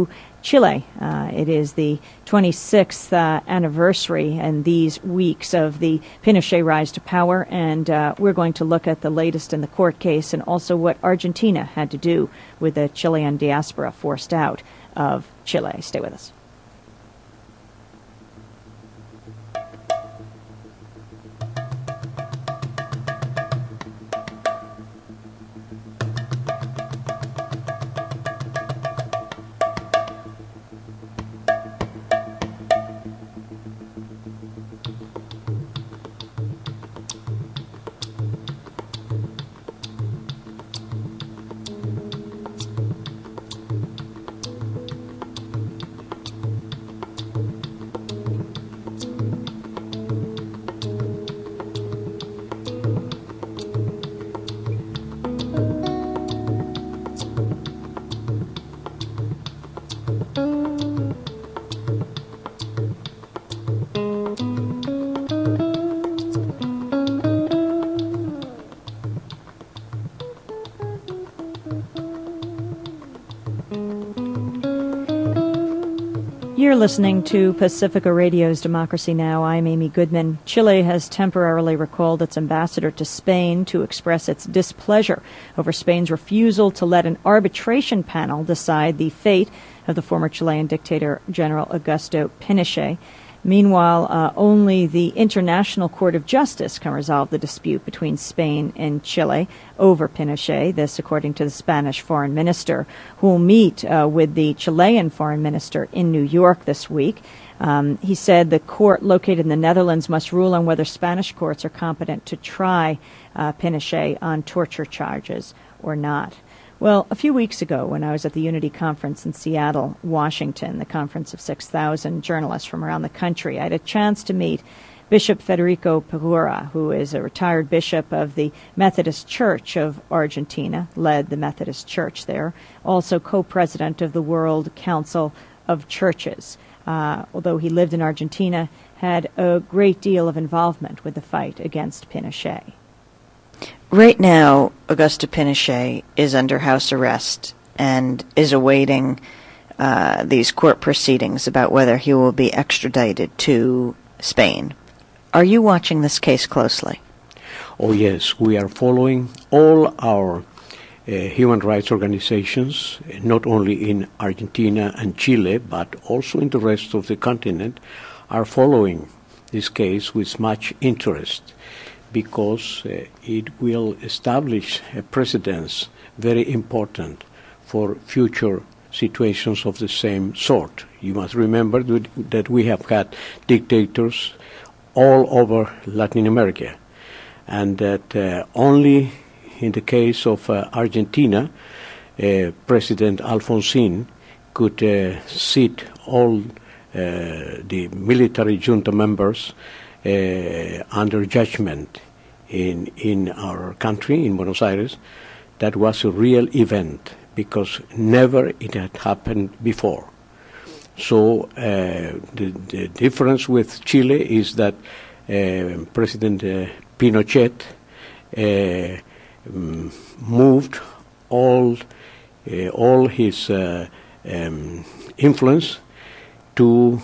S1: Chile. Uh, it is the twenty-sixth uh, anniversary in these weeks of the Pinochet rise to power, and uh, we're going to look at the latest in the court case and also what Argentina had to do with the Chilean diaspora forced out of Chile. Stay with us. You're listening to Pacifica Radio's Democracy Now! I'm Amy Goodman. Chile has temporarily recalled its ambassador to Spain to express its displeasure over Spain's refusal to let an arbitration panel decide the fate of the former Chilean dictator General Augusto Pinochet. Meanwhile, uh, only the International Court of Justice can resolve the dispute between Spain and Chile over Pinochet, this according to the Spanish foreign minister, who will meet uh, with the Chilean foreign minister in New York this week. Um, he said the court located in the Netherlands must rule on whether Spanish courts are competent to try uh, Pinochet on torture charges or not. Well, a few weeks ago, when I was at the Unity Conference in Seattle, Washington, the conference of six thousand journalists from around the country, I had a chance to meet Bishop Federico Pagura, who is a retired bishop of the Methodist Church of Argentina, led the Methodist Church there, also co-president of the World Council of Churches. Uh, although he lived in Argentina, had a great deal of involvement with the fight against Pinochet.
S4: Right now, Augusto Pinochet is under house arrest and is awaiting uh, these court proceedings about whether he will be extradited to Spain. Are you watching this case closely?
S5: Oh, yes. We are following all our uh, human rights organizations, not only in Argentina and Chile, but also in the rest of the continent, are following this case with much interest, because uh, it will establish a precedent very important for future situations of the same sort. You must remember that we have had dictators all over Latin America, and that uh, only in the case of uh, Argentina, uh, President Alfonsín could uh, sit all uh, the military junta members Uh, under judgment in in our country, in Buenos Aires. That was a real event, because never it had happened before. So uh, the, the difference with Chile is that uh, President uh, Pinochet uh, um, moved all uh, all his uh, um, influence to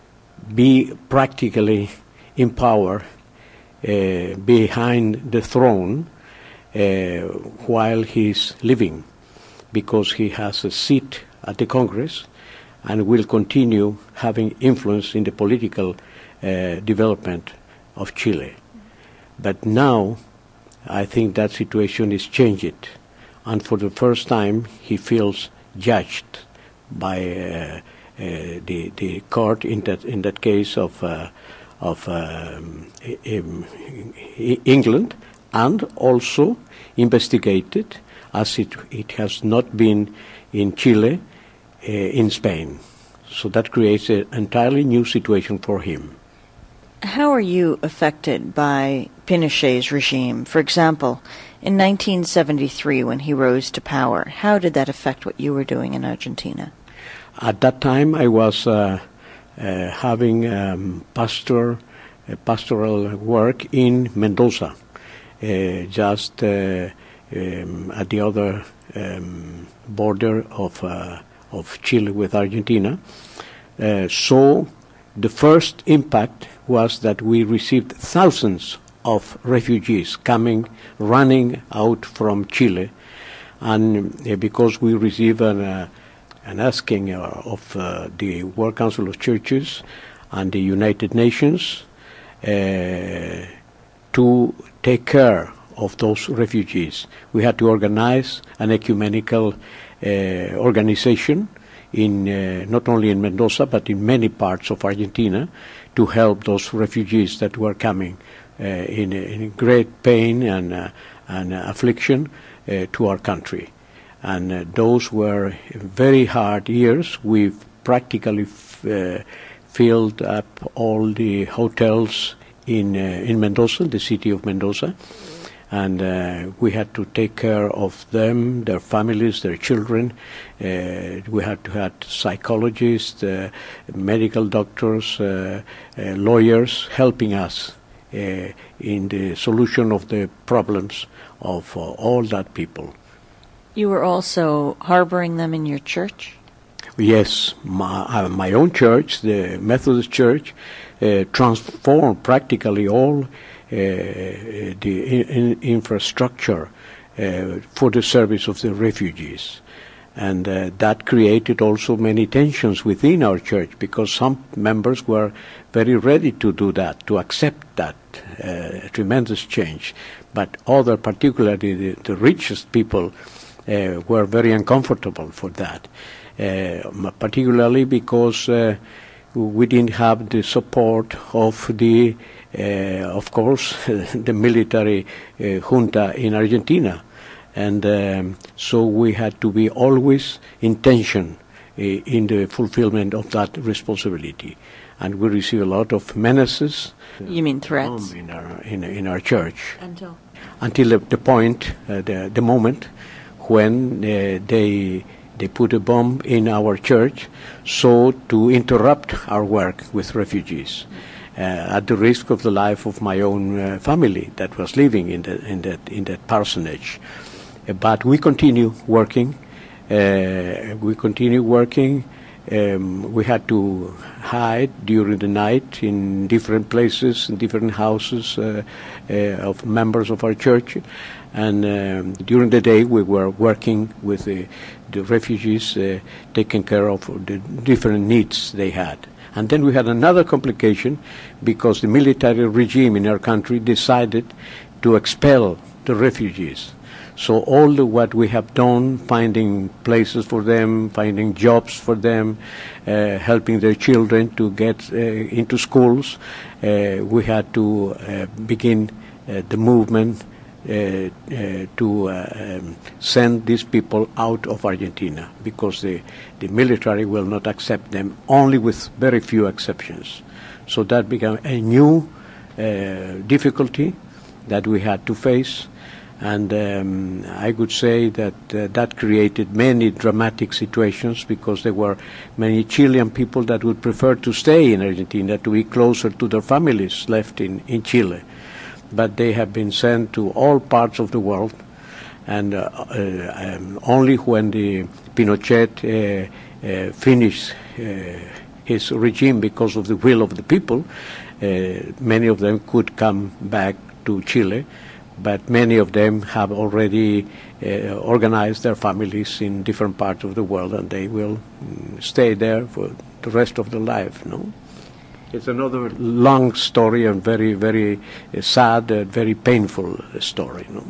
S5: be practically in power uh, behind the throne uh, while he's living, because he has a seat at the Congress and will continue having influence in the political uh, development of Chile. But now I think that situation is changed, and for the first time he feels judged by uh, uh, the the court in that in that case of uh, of um, England, and also investigated, as it it has not been in Chile, uh, in Spain. So that creates an entirely new situation for him.
S4: How are you affected by Pinochet's regime? For example, in nineteen seventy-three, when he rose to power, how did that affect what you were doing in Argentina?
S5: At that time, I was uh, uh, having um, pastor, uh, pastoral work in Mendoza, uh, just uh, um, at the other um, border of uh, of Chile with Argentina. Uh, so the first impact was that we received thousands of refugees coming, running out from Chile, and uh, because we received an, uh, an asking uh, of uh, the World Council of Churches and the United Nations uh, to take care of those refugees. We had to organize an ecumenical uh, organization in uh, not only in Mendoza but in many parts of Argentina to help those refugees that were coming uh, in, in great pain and, uh, and uh, affliction uh, to our country. And uh, those were very hard years. We've practically f uh, filled up all the hotels in, uh, in Mendoza, the city of Mendoza. And uh, we had to take care of them, their families, their children. Uh, we had to have psychologists, uh, medical doctors, uh, uh, lawyers helping us uh, in the solution of the problems of uh, all that people.
S4: You were also harboring them in your church?
S5: Yes, my, uh, my own church, the Methodist Church, uh, transformed practically all Uh, the in infrastructure uh, for the service of the refugees. And uh, that created also many tensions within our church, because some members were very ready to do that, to accept that uh, tremendous change. But other, particularly the, the richest people, uh, were very uncomfortable for that, uh, particularly because uh, we didn't have the support of the Uh, of course, the military uh, junta in Argentina. And um, so we had to be always in tension uh, in the fulfillment of that responsibility. And we received a lot of menaces.
S4: You mean threats?
S5: In our, in, in our church.
S4: Until?
S5: Until the, the point, uh, the, the moment when uh, they, they put a bomb in our church, so to interrupt our work with refugees. Uh, at the risk of the life of my own uh, family that was living in, the, in that in that parsonage. Uh, but we continue working. Uh, we continue working. Um, we had to hide during the night in different places, in different houses uh, uh, of members of our church. And um, during the day we were working with the, the refugees, uh, taking care of the different needs they had. And then we had another complication, because the military regime in our country decided to expel the refugees. So all the, what we have done, finding places for them, finding jobs for them, uh, helping their children to get uh, into schools, uh, we had to uh, begin uh, the movement Uh, uh, to uh, um, send these people out of Argentina, because the, the military will not accept them, only with very few exceptions. So that became a new uh, difficulty that we had to face, and um, I could say that uh, that created many dramatic situations, because there were many Chilean people that would prefer to stay in Argentina, to be closer to their families left in, in Chile. But they have been sent to all parts of the world, and uh, uh, um, only when the Pinochet uh, uh, finished uh, his regime because of the will of the people, uh, many of them could come back to Chile, but many of them have already uh, organized their families in different parts of the world, and they will mm, stay there for the rest of their life, no? It's another long story, and very, very uh, sad, uh, very painful story. No?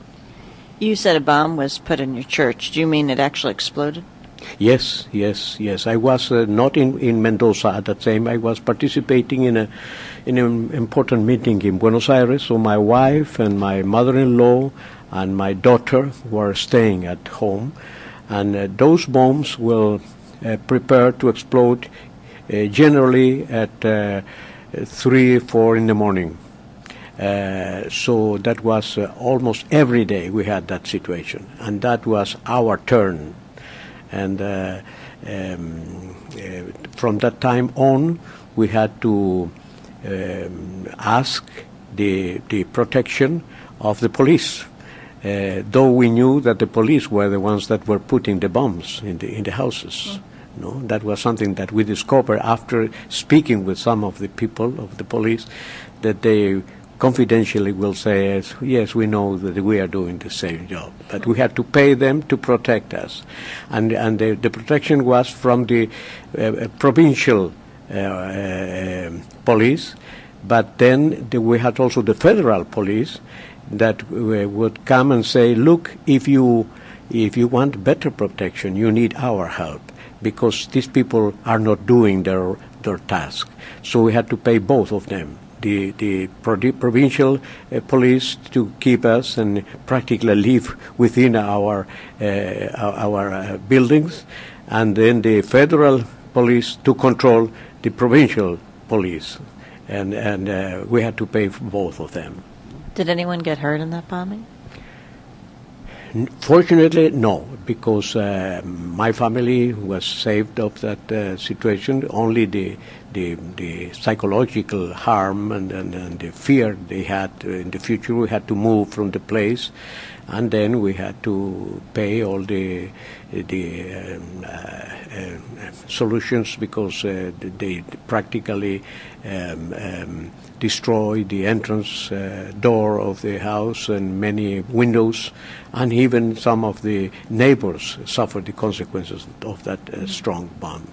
S4: You said a bomb was put in your church. Do you mean it actually exploded?
S5: Yes, yes, yes. I was uh, not in, in Mendoza at that time. I was participating in a in an important meeting in Buenos Aires. So my wife and my mother-in-law and my daughter were staying at home, and uh, those bombs were uh, prepared to explode Uh, generally at uh, three, four in the morning. Uh, so that was uh, almost every day we had that situation, and that was our turn. And uh, um, uh, from that time on, we had to um, ask the the protection of the police. uh, though we knew that the police were the ones that were putting the bombs in the in the houses. Mm. No, that was something that we discovered after speaking with some of the people of the police, that they confidentially will say, yes, we know that we are doing the same job, but we had to pay them to protect us. And, and the, the protection was from the uh, provincial uh, uh, police, but then the, we had also the federal police that uh, would come and say, look, if you, if you want better protection, you need our help, because these people are not doing their, their task. So we had to pay both of them. The, the provincial uh, police to keep us and practically live within our uh, our uh, buildings, and then the federal police to control the provincial police, and and uh, we had to pay for both of them.
S4: Did anyone get hurt in that bombing?
S5: Fortunately, no, because uh, my family was saved of that uh, situation. Only the the, the psychological harm and, and, and the fear they had in the future. We had to move from the place, and then we had to pay all the the um, uh, uh, solutions, because uh, they practically um, um, destroyed the entrance uh, door of the house and many windows, and even some of the neighbors suffered the consequences of that uh, strong bomb.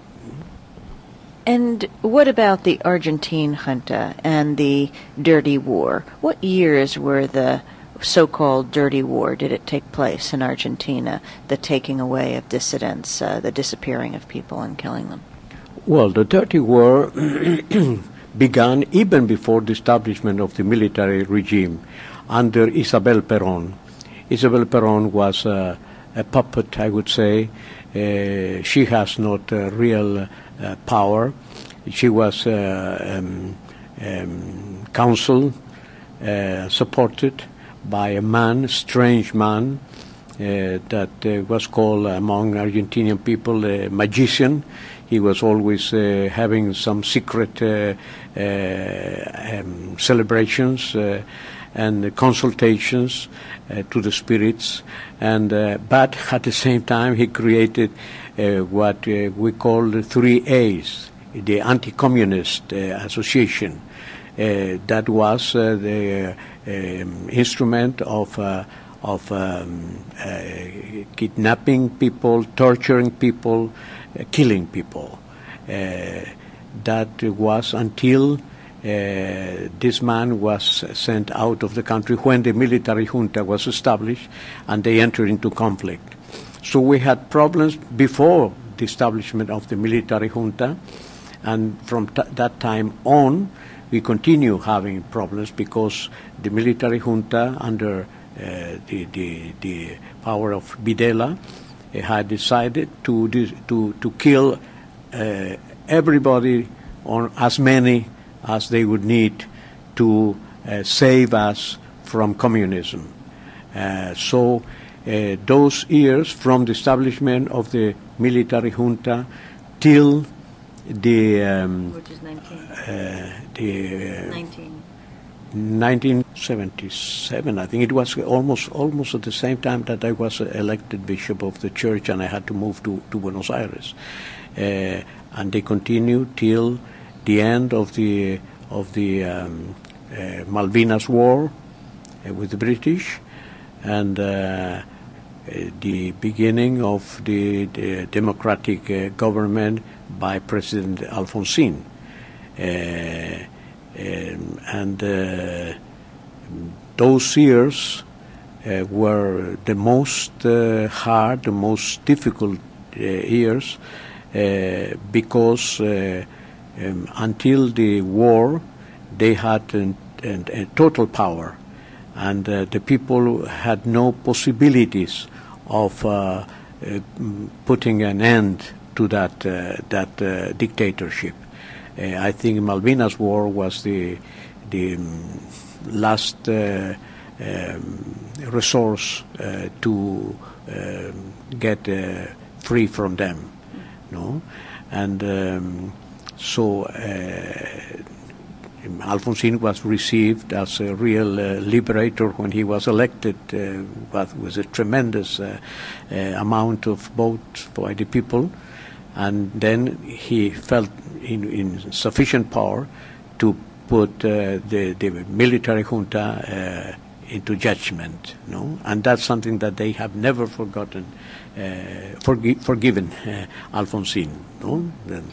S4: And what about the Argentine junta and the dirty war? What years were the so-called dirty war? Did it take place in Argentina, the taking away of dissidents, uh, the disappearing of people and killing them?
S5: Well, the dirty war began even before the establishment of the military regime under Isabel Perón. Isabel Perón was uh, a puppet, I would say. Uh, she has not uh, real uh, power. She was uh, um, um, counseled, uh, supported by a man, strange man, uh, that uh, was called among Argentinian people a magician. He was always uh, having some secret uh, uh, um, celebrations uh, and consultations uh, to the spirits, and uh, but at the same time he created uh, what uh, we call the three A's, the Anti-Communist uh, Association. Uh, that was uh, the um, instrument of uh, of um, uh, kidnapping people, torturing people, uh, killing people. Uh, that was until Uh, this man was sent out of the country when the military junta was established, and they entered into conflict. So we had problems before the establishment of the military junta, and from t- that time on we continue having problems, because the military junta under uh, the, the, the power of Videla uh, had decided to, to, to kill uh, everybody, on as many as they would need to uh, save us from communism. Uh, so uh, those years from the establishment of the military junta till the um,
S4: Which is nineteen.
S5: Uh, the uh,
S4: nineteen.
S5: nineteen seventy-seven, I think it was almost almost at the same time that I was elected bishop of the church, and I had to move to, to Buenos Aires, uh, and they continued till the end of the of the um, uh, Malvinas War uh, with the British, and uh, uh, the beginning of the, the democratic uh, government by President Alfonsín, uh, um, and uh, those years uh, were the most uh, hard, the most difficult uh, years, uh, because. Uh, Um, until the war, they had an, an, a total power, and uh, the people had no possibilities of uh, uh, putting an end to that uh, that uh, dictatorship. Uh, I think Malvinas War was the the um, last uh, um, resource uh, to uh, get uh, free from them, no, and. Um, So uh, Alfonsín was received as a real uh, liberator when he was elected, uh, but with a tremendous uh, uh, amount of votes by the people. And then he felt in, in sufficient power to put uh, the, the military junta uh, into judgment, no? And that's something that they have never forgotten, uh, forgi- forgiven uh, Alfonsín, no? Then,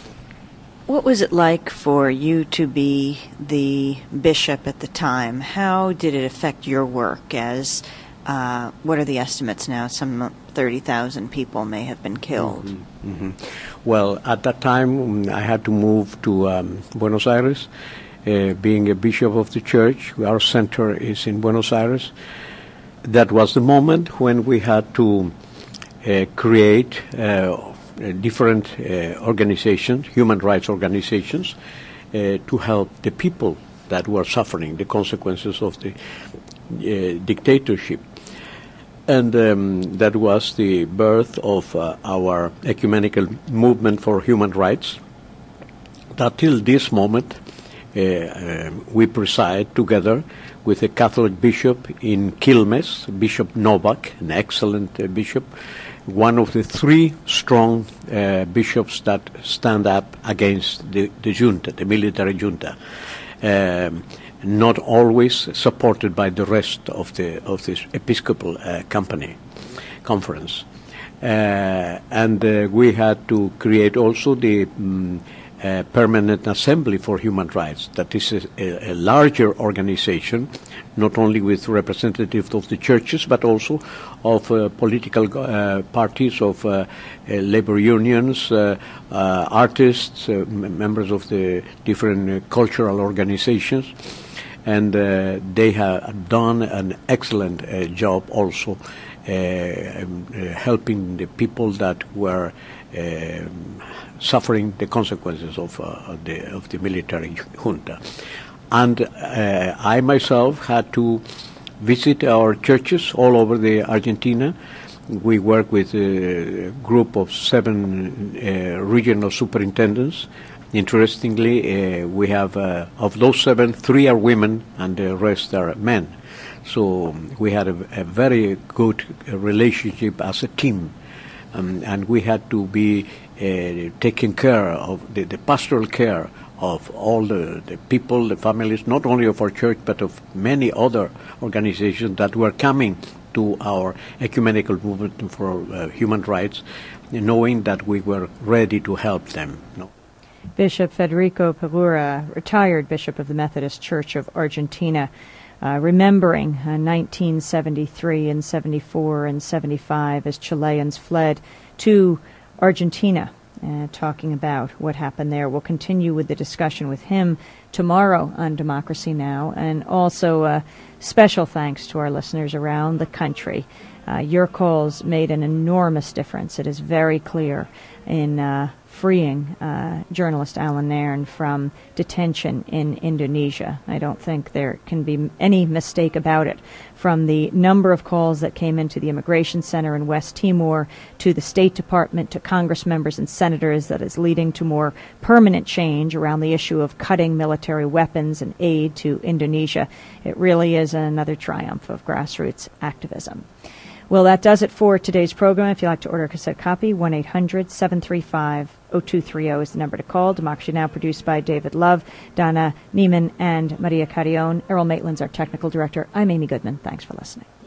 S4: what was it like for you to be the bishop at the time? How did it affect your work as, uh, what are the estimates now? Some thirty thousand people may have been killed.
S5: Mm-hmm. Mm-hmm. Well, at that time, I had to move to um, Buenos Aires. Uh, being a bishop of the church, our center is in Buenos Aires. That was the moment when we had to uh, create uh, different uh, organizations, human rights organizations, uh, to help the people that were suffering the consequences of the uh, dictatorship. And um, that was the birth of uh, our ecumenical movement for human rights. That till this moment, uh, uh, we preside together with a Catholic bishop in Quilmes, Bishop Novak, an excellent uh, bishop, one of the three strong uh, bishops that stand up against the, the junta, the military junta, um, not always supported by the rest of the of this Episcopal uh, company conference, uh, and uh, we had to create also the um, uh, Permanent Assembly for Human Rights. That is a, a, a larger organization, not only with representatives of the churches, but also of uh, political uh, parties, of uh, uh, labor unions, uh, uh, artists, uh, m- members of the different uh, cultural organizations. And uh, they have done an excellent uh, job also uh, um, uh, helping the people that were uh, suffering the consequences of, uh, of, the, of the military junta. And uh, I myself had to visit our churches all over the Argentina. We work with a group of seven uh, regional superintendents. Interestingly, uh, we have, uh, of those seven, three are women and the rest are men. So we had a, a very good relationship as a team. Um, and we had to be uh, taking care of the, the pastoral care of all the, the people, the families, not only of our church, but of many other organizations that were coming to our ecumenical movement for uh, human rights, knowing that we were ready to help them. No?
S1: Bishop Federico Perura, retired Bishop of the Methodist Church of Argentina, uh, remembering uh, nineteen seventy-three and seventy-four and seventy-five as Chileans fled to Argentina, uh, talking about what happened there. We'll continue with the discussion with him tomorrow on Democracy Now! And also uh, special thanks to our listeners around the country. Uh, your calls made an enormous difference. It is very clear in uh, freeing uh, journalist Alan Nairn from detention in Indonesia. I don't think there can be any mistake about it. From the number of calls that came into the Immigration Center in West Timor, to the State Department, to Congress members and senators, that is leading to more permanent change around the issue of cutting military weapons and aid to Indonesia. It really is another triumph of grassroots activism. Well, that does it for today's program. If you'd like to order a cassette copy, one eight hundred seven three five oh two three oh is the number to call. Democracy Now! Produced by David Love, Donna Neiman, and Maria Carrion. Errol Maitland's our technical director. I'm Amy Goodman. Thanks for listening.